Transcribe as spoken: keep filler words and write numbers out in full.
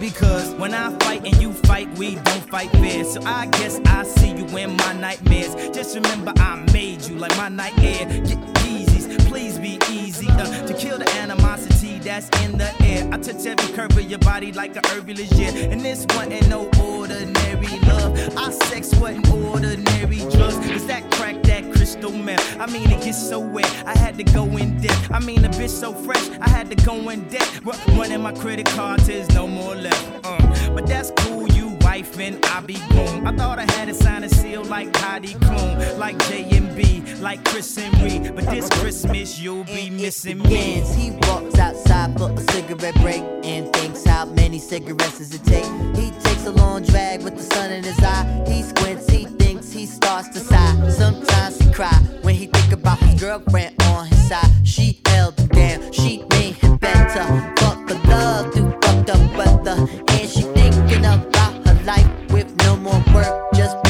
Because when I fight and you fight, we don't fight fair. So I guess I see you in my nightmares. Just remember I made you like my night air. Get Yeezys, please be easy uh, to kill the animosity that's in the air. I touch every curve of your body like a herbalist, yeah. And this wasn't no ordinary love. Our sex wasn't ordinary drugs. It's that crack, that crystal meth. I mean, it gets so wet, I had to go in depth. I mean, a bitch so fresh, I had to go in debt. Running my credit card till there's no more left. Uh, but that's cool, you wife and I be boom. I thought I had a sign and seal like Heidi Klum, like J and B, like Chris and Reed. But this Christmas you'll be and missing me. He walks outside for a cigarette break and thinks how many cigarettes does it take. He takes a long drag with the sun in his eye. He squints, he thinks, he starts to sigh. Sometimes he cry when he think about his girlfriend on his side. She held him down, she made him better. Fuck the love through fucked up weather, and she thinking about her life with no more work, just